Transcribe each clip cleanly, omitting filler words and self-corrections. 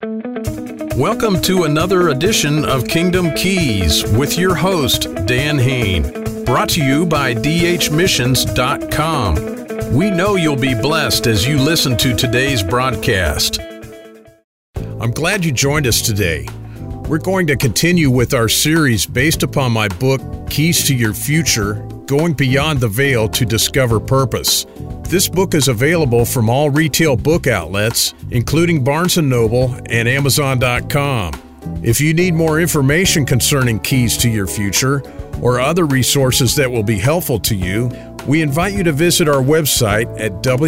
Welcome to another edition of Kingdom Keys with your host, Dan Hain, brought to you by dhmissions.com. We know you'll be blessed as you listen to today's broadcast. I'm glad you joined us today. We're going to continue with our series based upon my book, Keys to Your Future, Going Beyond the Veil to Discover Purpose. This book is available from all retail book outlets, including Barnes & Noble and Amazon.com. If you need more information concerning Keys to Your Future or other resources that will be helpful to you, we invite you to visit our website at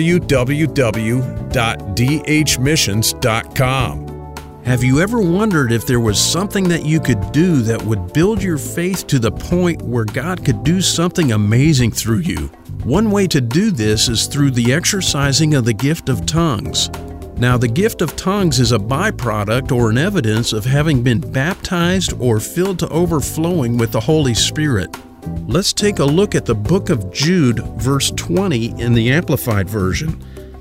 www.dhmissions.com. Have you ever wondered if there was something that you could do that would build your faith to the point where God could do something amazing through you? One way to do this is through the exercising of the gift of tongues. Now, the gift of tongues is a byproduct or an evidence of having been baptized or filled to overflowing with the Holy Spirit. Let's take a look at the book of Jude, verse 20 in the Amplified Version.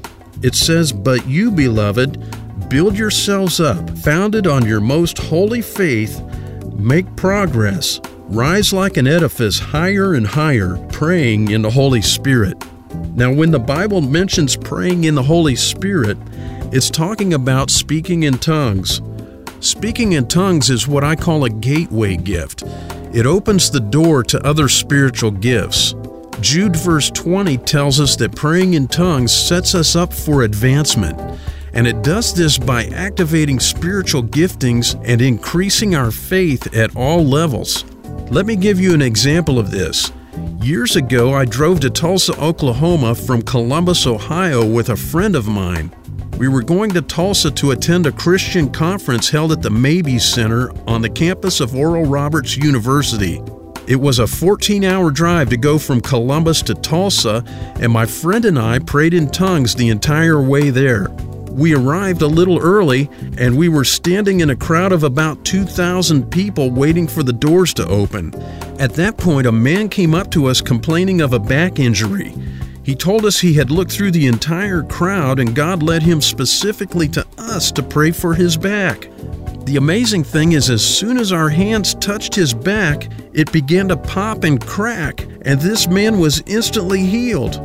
It says, "But you, beloved, build yourselves up, founded on your most holy faith, make progress, rise like an edifice higher and higher, praying in the Holy Spirit." Now, when the Bible mentions praying in the Holy Spirit, it's talking about speaking in tongues. Speaking in tongues is what I call a gateway gift. It opens the door to other spiritual gifts. Jude verse 20 tells us that praying in tongues sets us up for advancement. And it does this by activating spiritual giftings and increasing our faith at all levels. Let me give you an example of this. Years ago, I drove to Tulsa, Oklahoma from Columbus, Ohio with a friend of mine. We were going to Tulsa to attend a Christian conference held at the Mabee Center on the campus of Oral Roberts University. It was a 14-hour drive to go from Columbus to Tulsa, and my friend and I prayed in tongues the entire way there. We arrived a little early, and we were standing in a crowd of about 2,000 people waiting for the doors to open. At that point, a man came up to us complaining of a back injury. He told us he had looked through the entire crowd, and God led him specifically to us to pray for his back. The amazing thing is, as soon as our hands touched his back, it began to pop and crack, and this man was instantly healed.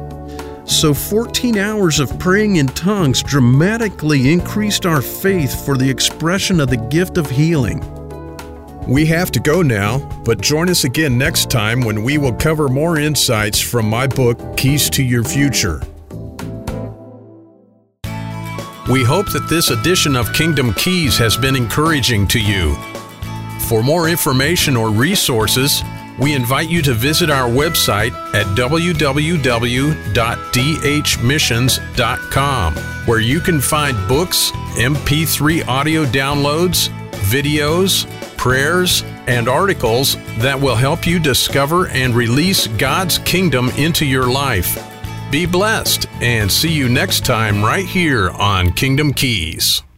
So 14 hours of praying in tongues dramatically increased our faith for the expression of the gift of healing. We have to go now, but join us again next time when we will cover more insights from my book, Keys to Your Future. We hope that this edition of Kingdom Keys has been encouraging to you. For more information or resources, we invite you to visit our website at www.dhmissions.com, where you can find books, MP3 audio downloads, videos, prayers, and articles that will help you discover and release God's kingdom into your life. Be blessed, and see you next time right here on Kingdom Keys.